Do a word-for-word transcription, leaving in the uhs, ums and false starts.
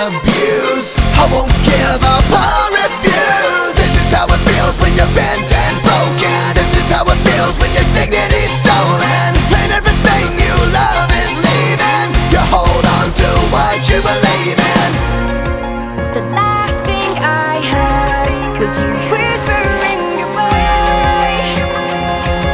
abuse. I won't give up or refuse. This is how it feels when you're bent and broken. This is how it feels